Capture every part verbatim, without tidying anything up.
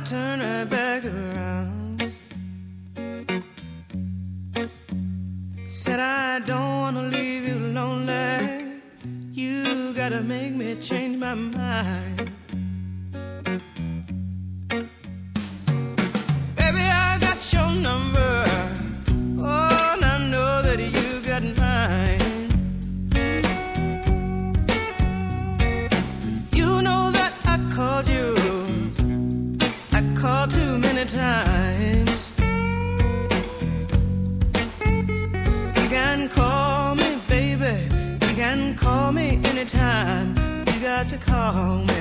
turn right back around. Said I don't wanna leave you lonely. You gotta make me change my mind. Baby, I got your number. Oh, and I know that you got mine. You know that I called you. I called too many times. You can call me, baby. You can call me anytime. You got to call me.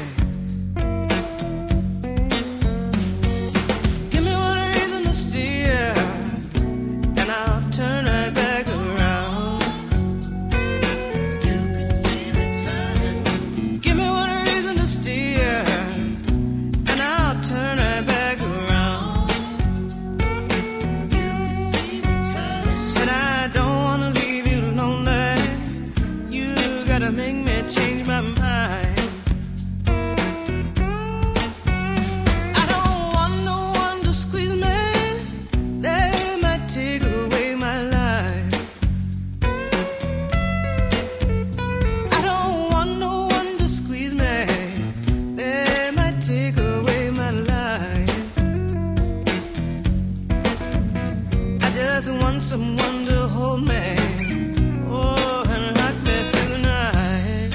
Give me one reason to steer, and I'll turn right back around. You can see me turning. Give me one reason to steer, and I'll turn right back around. You can see me turning. Said I don't wanna leave you lonely. You gotta make me change my mind. I don't want no one to squeeze me. They might take away my life. I don't want no one to squeeze me. They might take away my life. I just want someone to hold me. Oh, and rock me through the night.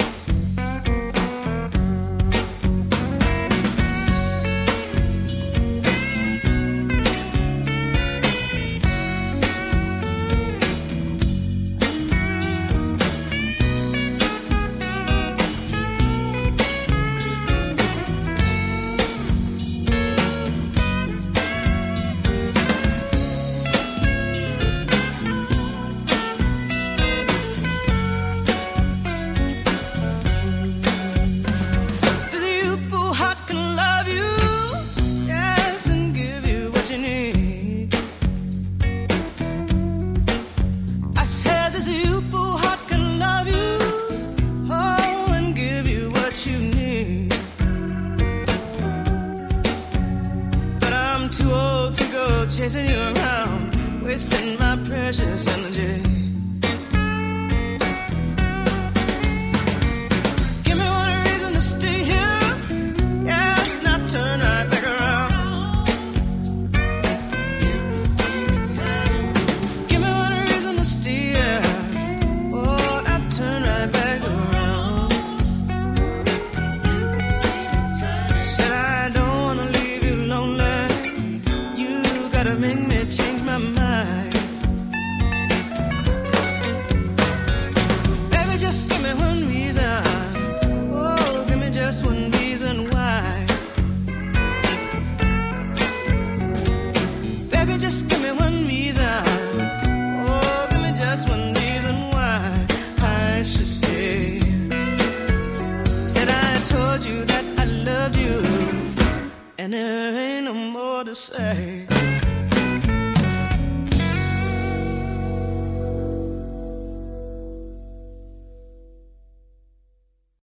The youthful heart can love you, yes, and give you what you need. I said this youthful heart can love you, oh, and give you what you need. But I'm too old to go chasing you around, wasting my precious energy. Give me one reason to stay here, yes, and I'll turn right back around. You can see me turning. Give me one reason to stay here, oh, and I'll turn right back around. You can see me turning. Said I don't wanna leave you lonely. You gotta make me change my mind. Baby, just give me one reason. Oh, give me just one reason why. Baby, just give me one reason. Oh, give me just one reason why I should stay. Said I told you that I loved you, and there ain't no more to say.